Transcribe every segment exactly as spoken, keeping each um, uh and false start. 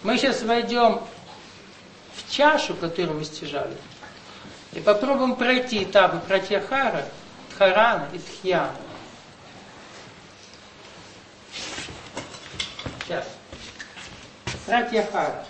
Мы сейчас войдем в чашу, которую мы стяжали, и попробуем пройти этапы пратьяхара, дхарана и дхьяна. Сейчас. Пратьяхара.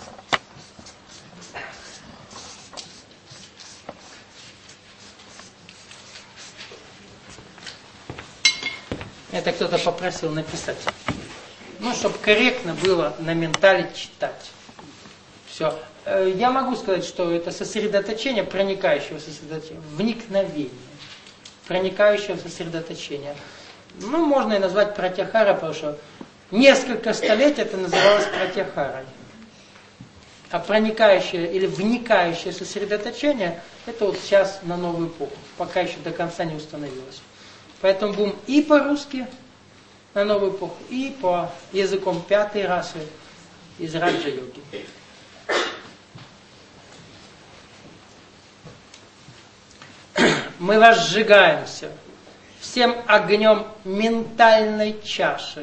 Это кто-то попросил написать. Ну, чтобы корректно было на ментале читать. Все. Я могу сказать, что это сосредоточение, проникающего сосредоточения, вникновение, проникающего сосредоточения. Ну, можно и назвать пратьяхара, потому что несколько столетий это называлось пратьяхарой. А проникающее или вникающее сосредоточение, это вот сейчас на новую эпоху, пока еще до конца не установилось. Поэтому будем и по-русски на новую эпоху, и по языком пятой расы из раджа-йоги. Мы возжигаемся всем огнем ментальной чаши.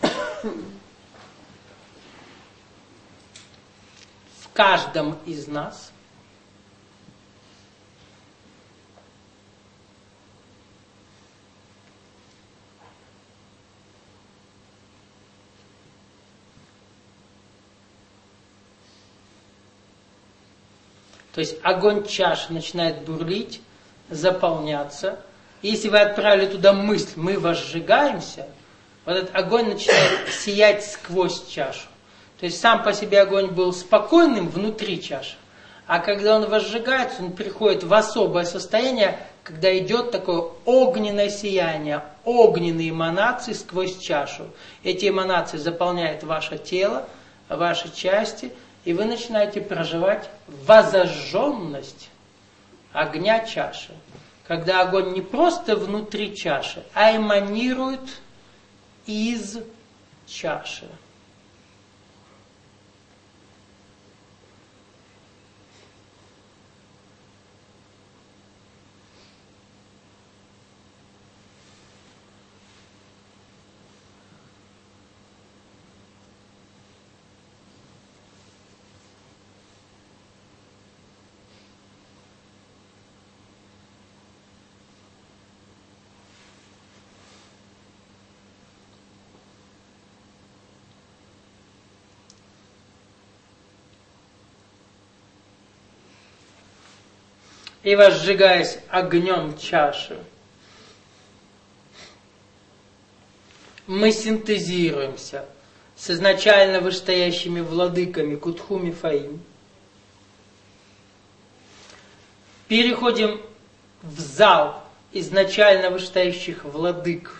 В каждом из нас. То есть огонь чаши начинает бурлить, заполняться. И если вы отправили туда мысль, мы возжигаемся, вот этот огонь начинает сиять сквозь чашу. То есть сам по себе огонь был спокойным внутри чаши. А когда он возжигается, он приходит в особое состояние, когда идет такое огненное сияние, огненные эманации сквозь чашу. Эти эманации заполняют ваше тело, ваши части, и вы начинаете проживать возожженность огня чаши. Когда огонь не просто внутри чаши, а эманирует из чаши. И возжигаясь огнем чаши, мы синтезируемся с изначально вышестоящими владыками Кутхуми Фаим. Переходим в зал изначально вышестоящих владык.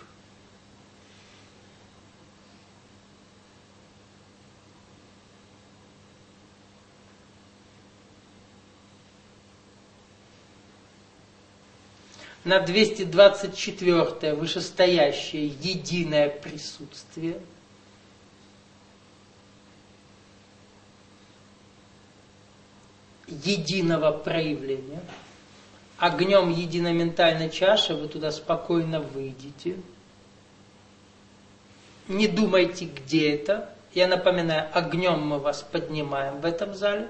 На двести двадцать четвёртое вышестоящее единое присутствие. Единого проявления. Огнем единоментальной чаши вы туда спокойно выйдете. Не думайте, где это. Я напоминаю, огнем мы вас поднимаем в этом зале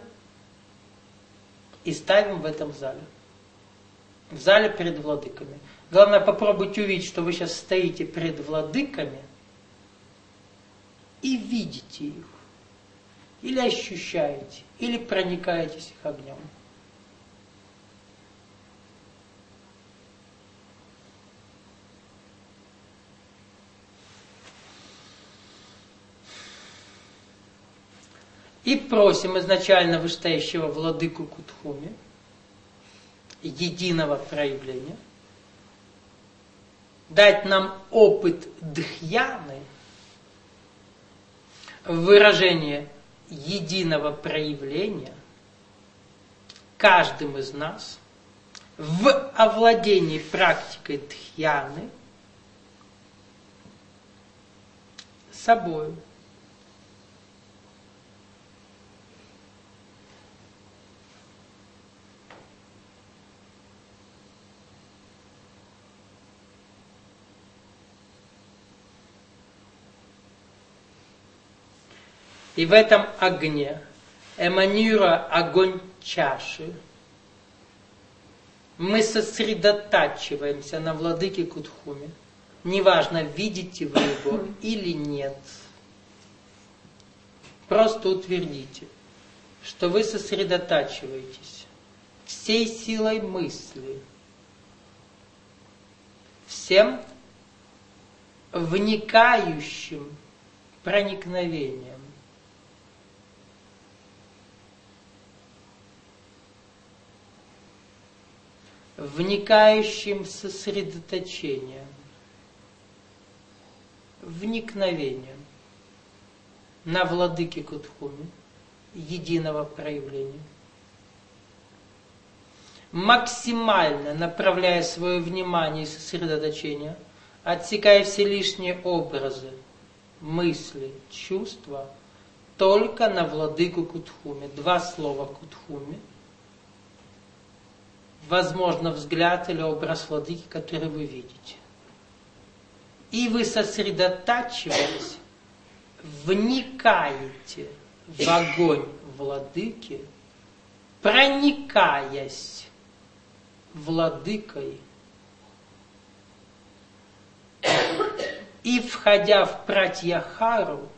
и ставим в этом зале. В зале перед владыками. Главное, попробуйте увидеть, что вы сейчас стоите перед владыками и видите их. Или ощущаете, или проникаетесь их огнем. И просим изначально вышестоящего владыку Кутхуми, единого проявления, дать нам опыт дхьяны, выражение единого проявления каждым из нас в овладении практикой дхьяны собою. И в этом огне, эманируя огонь чаши, мы сосредотачиваемся на владыке Кутхуме. Неважно, видите вы его или нет. Просто утвердите, что вы сосредотачиваетесь всей силой мысли, всем вникающим проникновением. Вникающим сосредоточением, вникновением на владыке Кутхуме, единого проявления. Максимально направляя свое внимание и сосредоточение, отсекая все лишние образы, мысли, чувства, только на владыку Кутхуме. Два слова Кутхуме. Возможно, взгляд или образ владыки, который вы видите. И вы, сосредотачиваясь, вникаете в огонь владыки, проникаясь владыкой и входя в пратьяхару,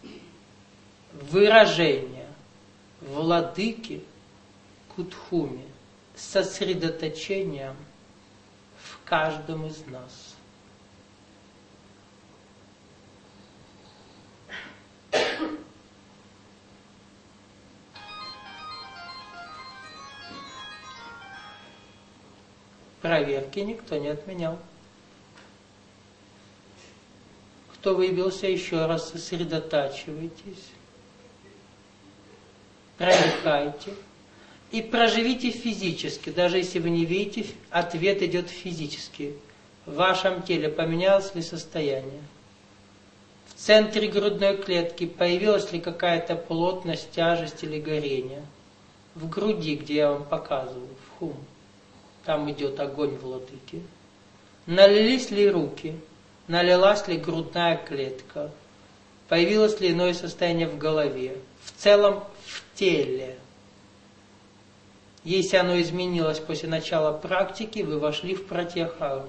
выражение владыки Кутхуме, сосредоточением в каждом из нас. Проверки никто не отменял. Кто выбился, еще раз сосредотачивайтесь, проникайте. И проживите физически, даже если вы не видите, ответ идет физически. В вашем теле поменялось ли состояние? В центре грудной клетки появилась ли какая-то плотность, тяжесть или горение? В груди, где я вам показываю, в хум, там идет огонь владыки. Налились ли руки? Налилась ли грудная клетка? Появилось ли иное состояние в голове? В целом в теле? Если оно изменилось после начала практики, вы вошли в пратьяхару.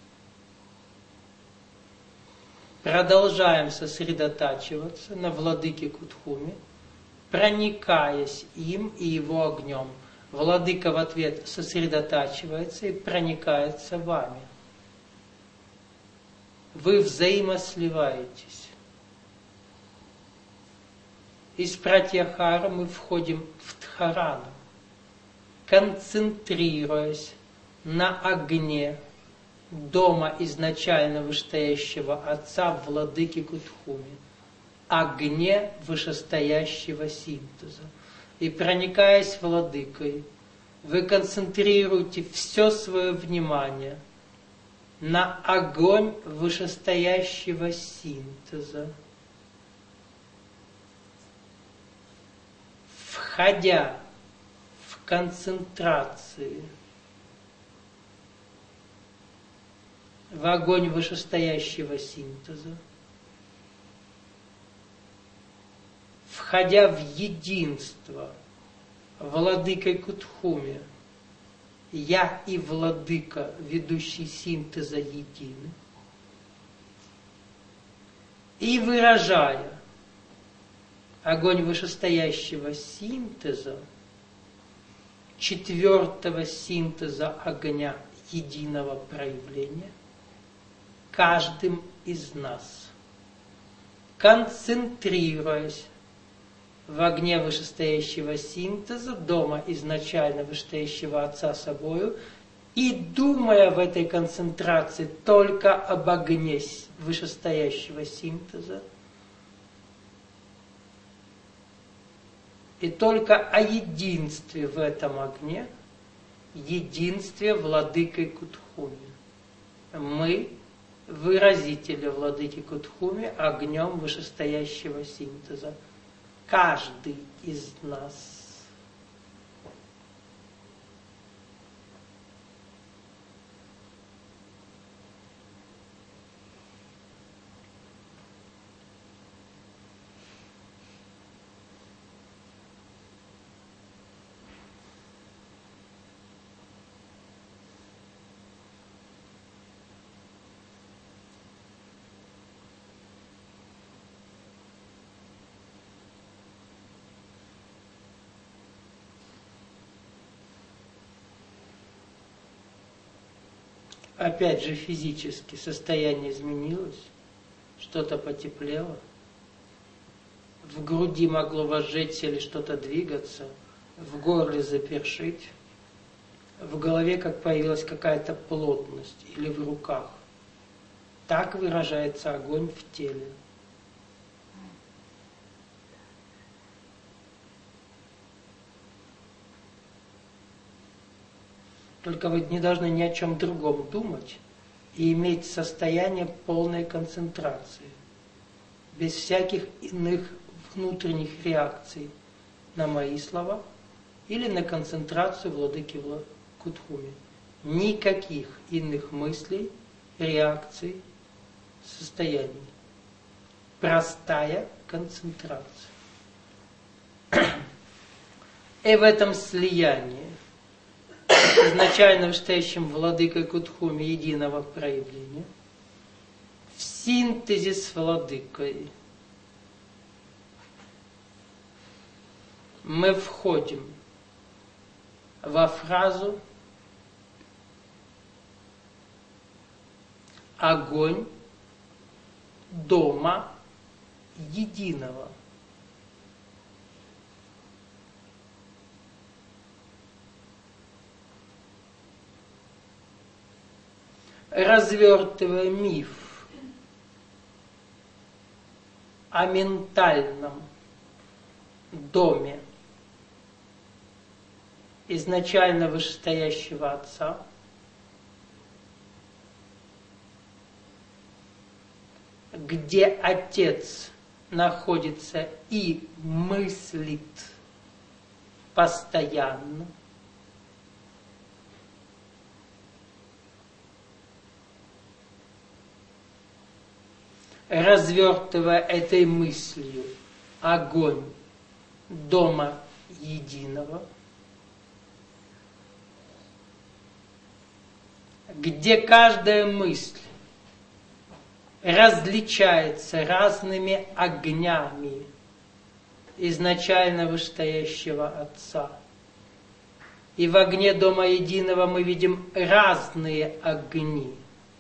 Продолжаем сосредотачиваться на владыке Кутхуме, проникаясь им и его огнем. Владыка в ответ сосредотачивается и проникается вами. Вы взаимосливаетесь. Из пратьяхары мы входим в дхарану, концентрируясь на огне дома изначально вышестоящего Отца владыки Кутхуме, огне вышестоящего синтеза. И проникаясь владыкой, вы концентрируете все свое внимание на огонь вышестоящего синтеза, входя в концентрации в огонь вышестоящего синтеза, входя в единство владыкой Кутхуме, я и владыка, ведущий синтеза, едины, и выражая огонь вышестоящего синтеза, четвертого синтеза огня единого проявления, каждым из нас, концентрируясь в огне вышестоящего синтеза, дома изначально вышестоящего Отца собою, и думая в этой концентрации только об огне вышестоящего синтеза, и только о единстве в этом огне, единстве владыкой Кутхуме. Мы выразители владыки Кутхуме огнем вышестоящего синтеза. Каждый из нас. опять же физически состояние изменилось, что-то потеплело, в груди могло возжечься или что-то двигаться, в горле запершить, в голове как появилась какая-то плотность или в руках. Так выражается огонь в теле. Только вы не должны ни о чем другом думать и иметь состояние полной концентрации, без всяких иных внутренних реакций на мои слова или на концентрацию владыки Кутхуми. Никаких иных мыслей, реакций, состояний. Простая концентрация. И в этом слиянии изначально вышестоящим владыкой Кутхуми единого проявления, в синтезе с владыкой мы входим во фразу «Огонь дома единого». Развертывая миф о ментальном доме изначально вышестоящего Отца, где Отец находится и мыслит постоянно, развертывая этой мыслью огонь дома единого, где каждая мысль различается разными огнями изначально вышестоящего Отца. И в огне дома единого мы видим разные огни,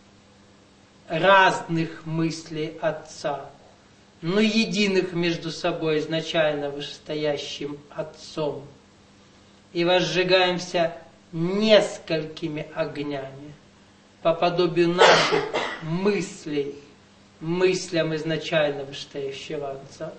разных мыслей Отца, но единых между собой изначально вышестоящим Отцом. И возжигаемся несколькими огнями, по подобию наших мыслей, мыслям изначально вышестоящего Отца.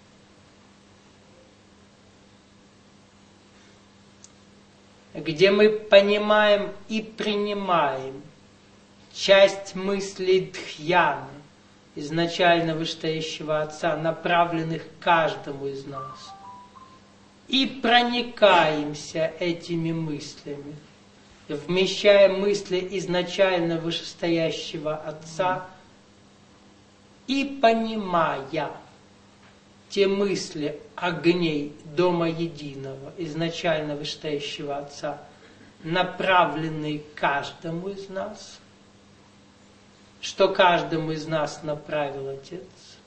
Где мы понимаем и принимаем часть мыслей Дхьяны, изначально вышестоящего Отца, направленных каждому из нас. И проникаемся этими мыслями, вмещая мысли изначально вышестоящего Отца и понимая те мысли огней дома единого, изначально вышестоящего Отца, направленные каждому из нас, что каждому из нас направил Отец.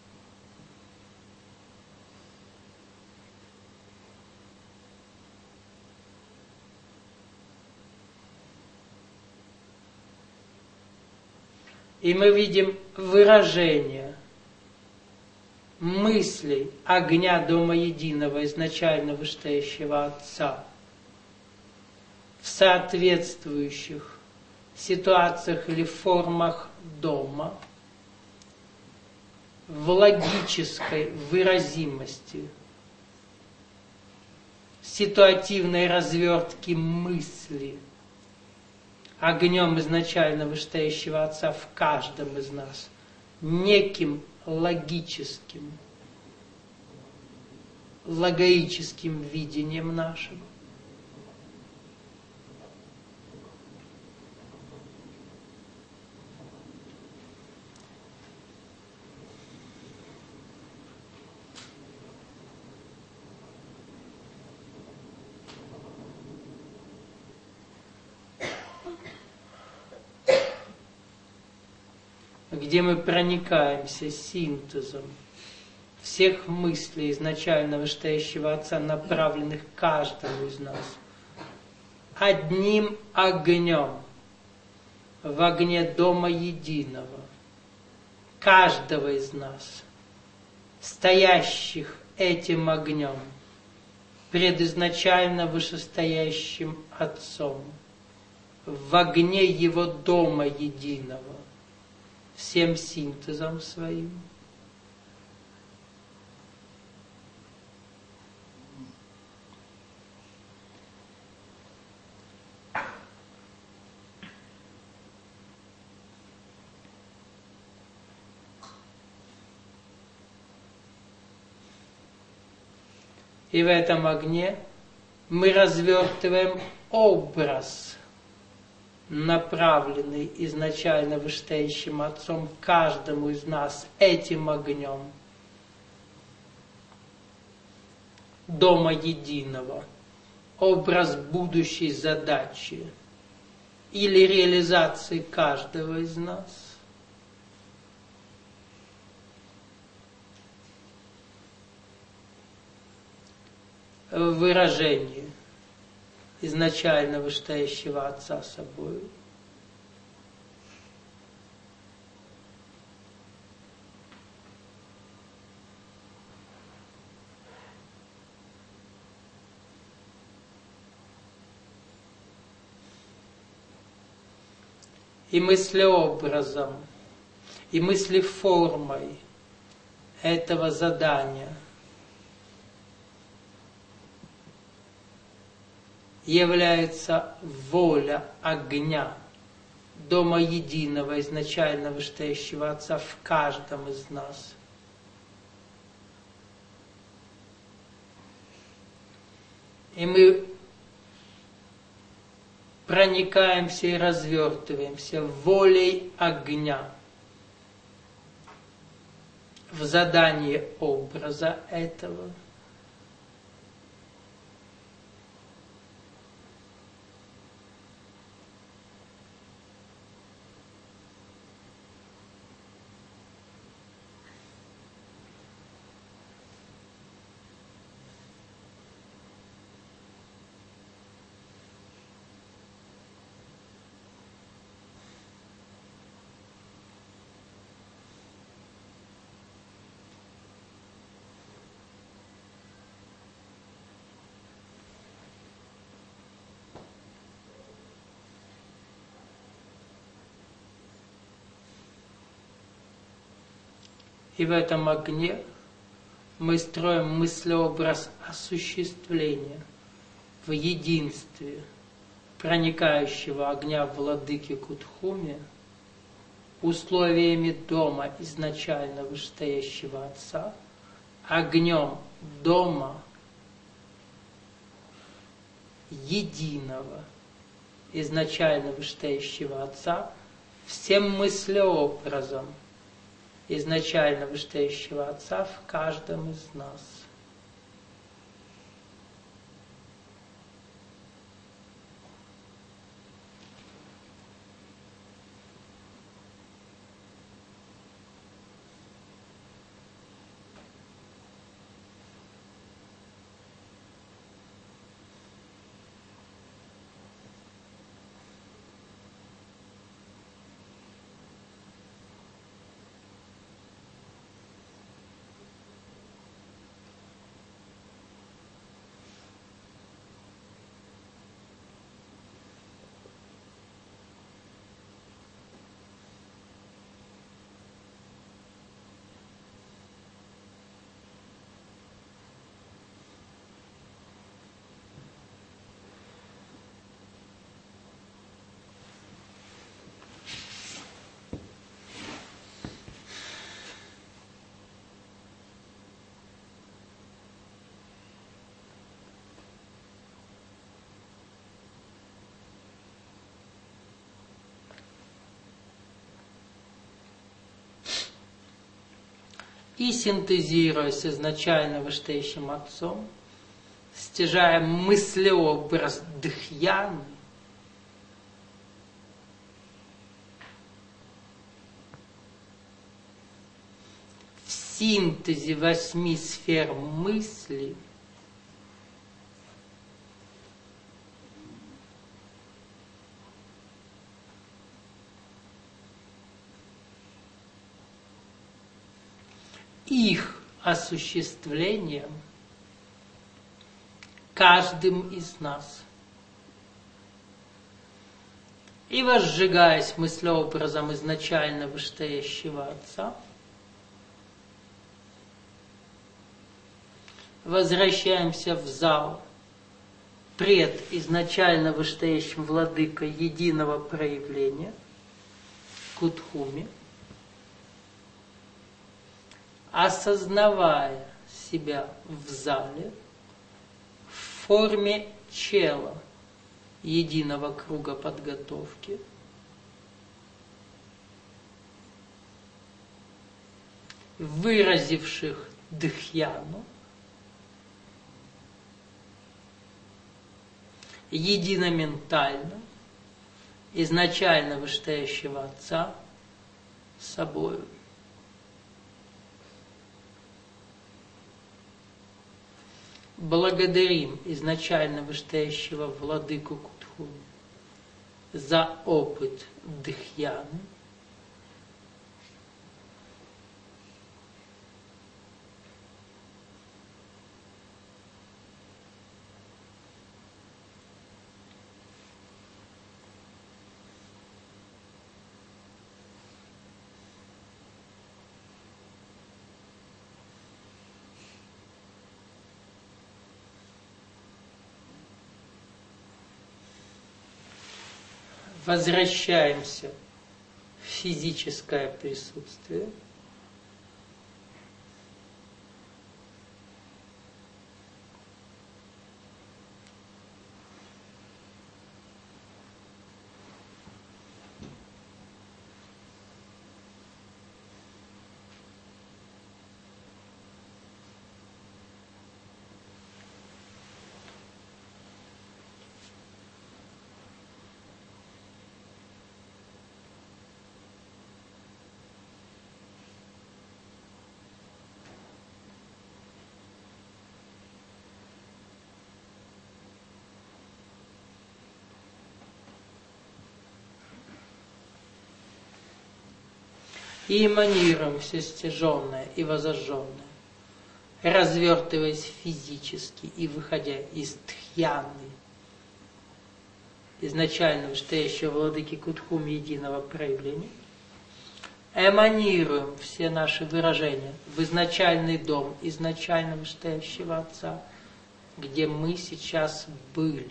И мы видим выражение мыслей огня дома единого, изначально вышестоящего Отца, в соответствующих ситуациях или формах дома, в логической выразимости, ситуативной развертки мысли, огнем изначально вышестоящего Отца в каждом из нас, неким логическим, логоическим видением нашим. Где мы проникаемся синтезом всех мыслей изначально вышестоящего Отца, направленных каждому из нас, одним огнем, в огне Дома Единого, каждого из нас, стоящих этим огнем, пред изначально вышестоящим Отцом, в огне Его Дома Единого, всем синтезом своим. И в этом огне мы развертываем образ, направленный изначально вышестоящим Отцом каждому из нас этим огнем Дома Единого, образ будущей задачи или реализации каждого из нас. В выражении изначально вышестоящего Отца собой. И мыслеобразом, и мыслеформой этого задания является воля огня Дома Единого, изначально вышестоящего Отца в каждом из нас. И мы проникаемся и развертываемся волей огня в задании образа этого. И в этом огне мы строим мыслеобраз осуществления в единстве проникающего огня владыки Кутхуми условиями дома изначально вышестоящего Отца, огнем дома единого изначально вышестоящего Отца, всем мыслеобразом изначально вышестоящего Отца в каждом из нас. И синтезируя с изначально вышестоящим Отцом, стяжая мыслеобраз Дхьяны, в синтезе восьми сфер мысли их осуществлением каждым из нас. И возжигаясь мыслеобразом изначально вышестоящего Отца, возвращаемся в зал пред изначально вышестоящим владыкой единого проявления, Кутхуми, осознавая себя в зале в форме чела единого круга подготовки, выразивших дхьяну, единоментально, изначально вышестоящего Отца собою. Благодарим изначально вышестоящего владыку Кутхуми за опыт дхьяны, возвращаемся в физическое присутствие. И эманируем все стяженное и возожженное, развертываясь физически и выходя из тхьяны, изначально вышестоящего владыки Кутхуми единого проявления, эманируем все наши выражения в изначальный дом изначально вышестоящего Отца, где мы сейчас были.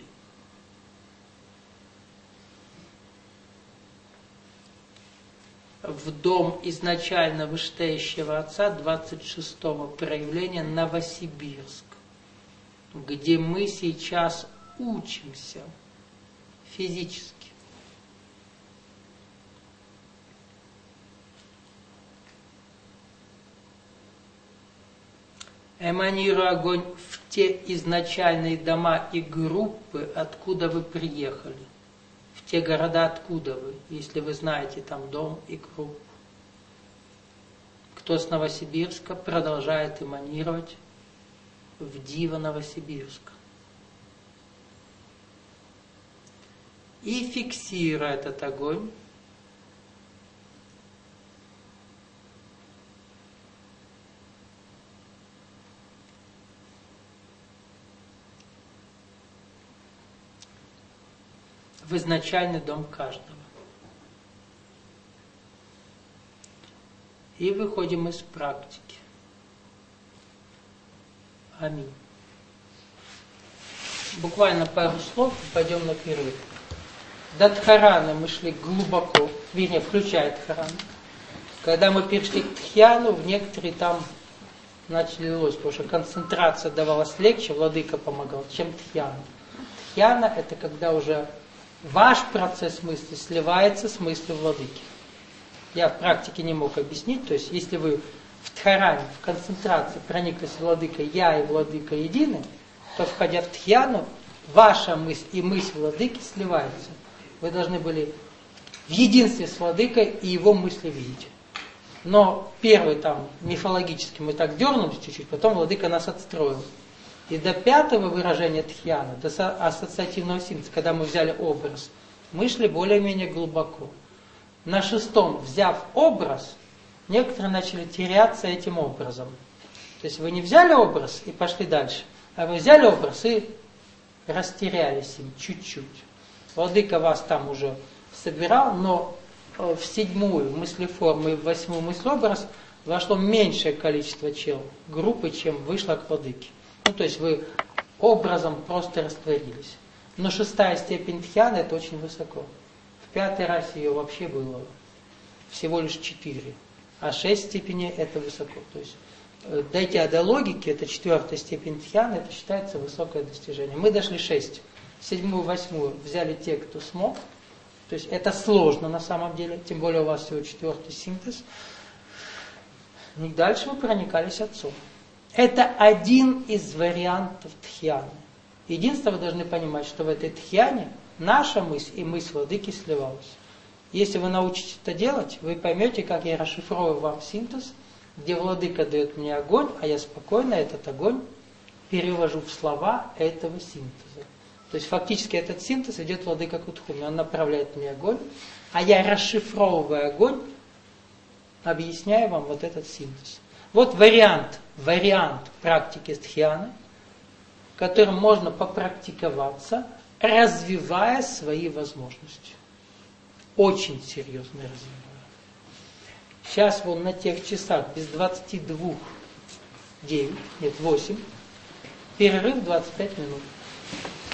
В дом изначально вышестоящего Отца двадцать шестого проявления Новосибирск, где мы сейчас учимся физически. Эманируя огонь в те изначальные дома и группы, откуда вы приехали. В те города, откуда вы, если вы знаете там дом и группу. Кто с Новосибирска, продолжает эманировать в Дива Новосибирска. И фиксируя этот огонь, в изначальный дом каждого. И выходим из практики. Аминь. Буквально пару слов, и пойдем на перерыв. До Дхараны мы шли глубоко, вернее, включая Дхарану. Когда мы перешли к Тхьяну, в некоторые там начали лилось, потому что концентрация давалась легче, владыка помогал, чем Тхьяна. Тхьяна — это когда уже ваш процесс мысли сливается с мыслью владыки. Я в практике не мог объяснить, то есть если вы в Дхаране, в концентрации прониклись владыкой «я» и владыка едины, то, входя в Тхьяну, ваша мысль и мысль владыки сливаются. Вы должны были в единстве с владыкой и его мысли видеть. Но первый там мифологически мы так дернулись чуть-чуть, потом владыка нас отстроил. И до пятого выражения Тхьяна, до ассоциативного синтеза, когда мы взяли образ, мы шли более-менее глубоко. На шестом, взяв образ, некоторые начали теряться этим образом. То есть вы не взяли образ и пошли дальше, а вы взяли образ и растерялись им чуть-чуть. Владыка вас там уже собирал, но в седьмую мыслеформу и в восьмую мыслеобраз вошло меньшее количество чел группы, чем вышло к владыке. Ну, то есть вы образом просто растворились. Но шестая степень Дхьяны это очень высоко. В пятой расе ее вообще было всего лишь четыре. А шесть степеней это высоко. То есть дойти до логики, это четвертая степень Дхьяны, это считается высокое достижение. Мы дошли шесть. Седьмую, восьмую взяли те, кто смог. То есть это сложно на самом деле, тем более у вас всего четвертый синтез. И дальше мы проникались отцом. Это один из вариантов Дхьяны. Единственное, вы должны понимать, что в этой Дхьяне наша мысль и мысль владыки сливалась. Если вы научитесь это делать, вы поймете, как я расшифровываю вам синтез, где владыка дает мне огонь, а я спокойно этот огонь перевожу в слова этого синтеза. То есть фактически этот синтез идет владыка Кутхуми, он направляет мне огонь, а я расшифровывая огонь, объясняю вам вот этот синтез. Вот вариант, вариант практики Дхьяны, которым можно попрактиковаться, развивая свои возможности. Очень серьезно развивая. Сейчас вон на тех часах без двадцати двух девять, нет, восемь, перерыв двадцать пять минут.